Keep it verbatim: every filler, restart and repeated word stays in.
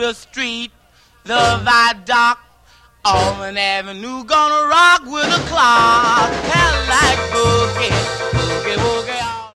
the street, the viaduct, Auburn Avenue, gonna rock with the clock. Cadillac boogie.